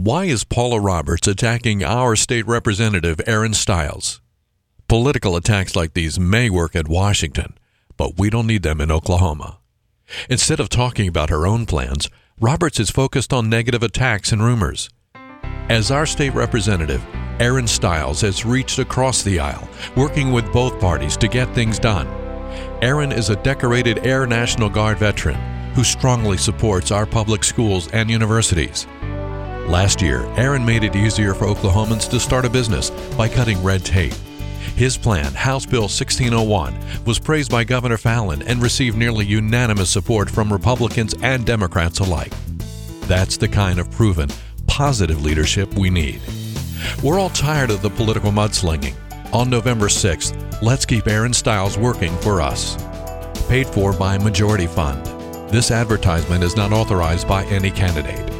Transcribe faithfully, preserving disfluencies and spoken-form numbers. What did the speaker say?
Why is Paula Roberts attacking our state representative, Aaron Stiles? Political attacks like these may work at Washington, but we don't need them in Oklahoma. Instead of talking about her own plans, Roberts is focused on negative attacks and rumors. As our state representative, Aaron Stiles has reached across the aisle, working with both parties to get things done. Aaron is a decorated Air National Guard veteran who strongly supports our public schools and universities. Last year, Aaron made it easier for Oklahomans to start a business by cutting red tape. His plan, House Bill sixteen oh one, was praised by Governor Fallin and received nearly unanimous support from Republicans and Democrats alike. That's the kind of proven, positive leadership we need. We're all tired of the political mudslinging. On November sixth, let's keep Aaron Stiles working for us. Paid for by Majority Fund. This advertisement is not authorized by any candidate.